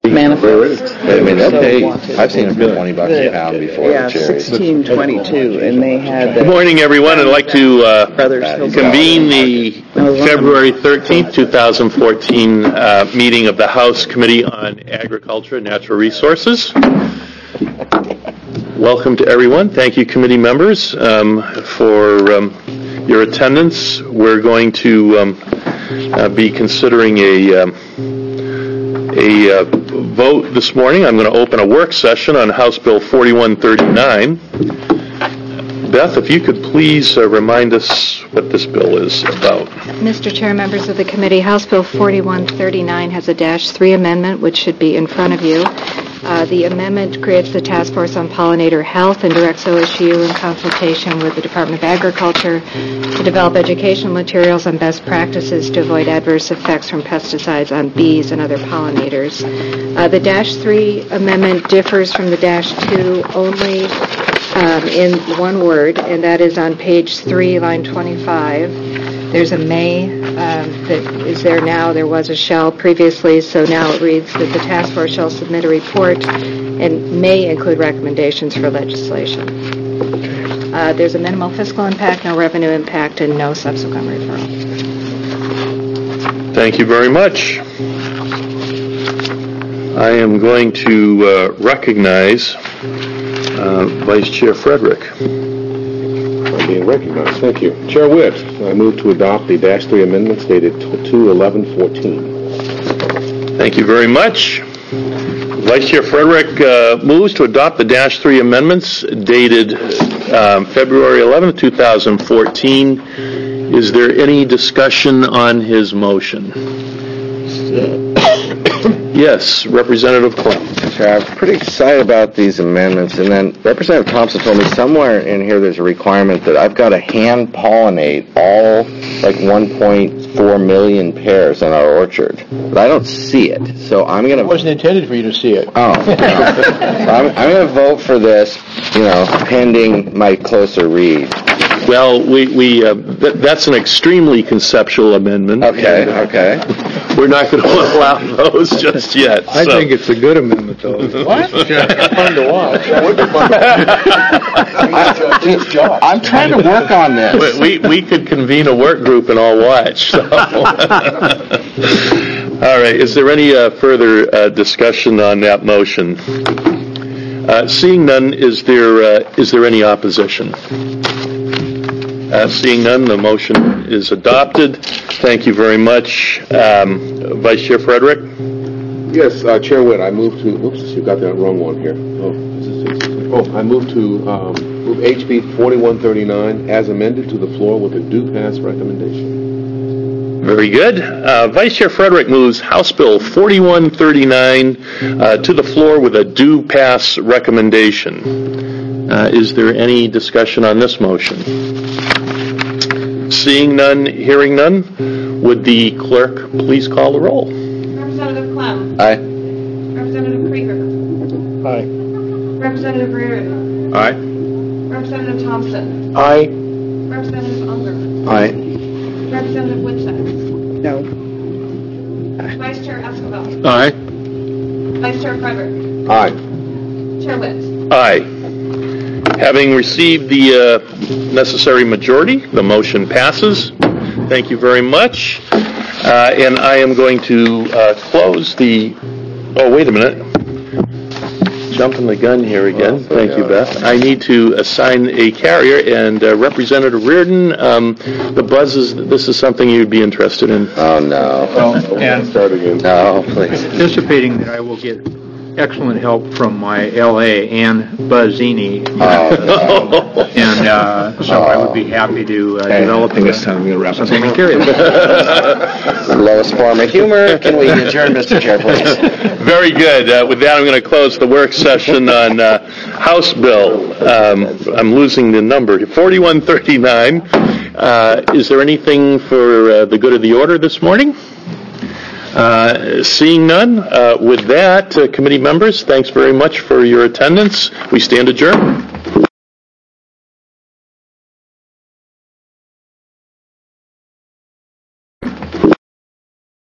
Manifest. I mean, I've seen them for $20 a pound before. Yeah, 1622, and they had. Good morning, everyone. I'd like to convene the February 13th, 2014 meeting of the House Committee on Agriculture and Natural Resources. Welcome to everyone. Thank you, committee members, for your attendance. We're going to be considering a vote this morning. I'm going to open a work session on House Bill 4139. Beth, if you could please remind us what this bill is about. Mr. Chair, members of the committee, House Bill 4139 has a -3 amendment, which should be in front of you. The amendment creates the Task Force on Pollinator Health and directs OSU in consultation with the Department of Agriculture to develop educational materials on best practices to avoid adverse effects from pesticides on bees and other pollinators. The -3 amendment differs from the -2 only in one word, and that is on page 3, line 25. There's a may that is there now. There was a shall previously, so now it reads that the task force shall submit a report and may include recommendations for legislation. There's a minimal fiscal impact, no revenue impact, and no subsequent referral. Thank you very much. I am going to recognize Vice Chair Frederick. I'm being recognized. Thank you. Chair Witt, I move to adopt the -3 amendments dated 2/11/14. Thank you very much. Vice Chair Frederick moves to adopt the -3 amendments dated February 11, 2014. Is there any discussion on his motion? Yes, Representative Clem. I'm pretty excited about these amendments, and then Representative Thompson told me somewhere in here there's a requirement that I've got to hand pollinate all 1.4 million pears in our orchard, but I don't see it, so I'm going to... It wasn't intended for you to see it. Oh, no. So I'm going to vote for this, pending my closer read. Well, that's an extremely conceptual amendment. Okay. We're not going to allow those just yet. I think it's a good amendment, though. What? Fun to watch. I'm trying to work on this. We could convene a work group and all watch. So. All right. Is there any further discussion on that motion? Seeing none, is there any opposition? Seeing none, the motion is adopted. Thank you very much. Vice Chair Frederick? Yes, Chair Witt, I move to... Oops, you got that wrong one here. I move to move HB 4139 as amended to the floor with a due pass recommendation. Very good. Vice Chair Frederick moves House Bill 4139 to the floor with a due pass recommendation. Is there any discussion on this motion? Seeing none, hearing none, would the clerk please call the roll? Representative Clem. Aye. Representative Krieger. Aye. Representative Reardon. Aye. Representative Thompson. Aye. Representative Unger. Aye. Representative Whitsitt. No. Vice Chair Esquivel. Aye. Vice Chair Frederick. Aye. Chair Witt. Aye. Having received the necessary majority, the motion passes. Thank you very much. And I am going to close the... Oh, wait a minute. Jumping the gun here again. Thank you, Beth. I need to assign a carrier, and Representative Reardon, the buzzes, this is something you'd be interested in. Oh, no. And Start again. No, please. anticipating that I will get excellent help from my LA, Ann Buzzini, and so I would be happy to develop something and carry it. The lowest form of humor. Can we adjourn, Mr. Chair, please? Very good. With that, I'm going to close the work session on House Bill. I'm losing the number. 4139. Is there anything for the good of the order this morning? Seeing none, with that, committee members, thanks very much for your attendance. We stand adjourned.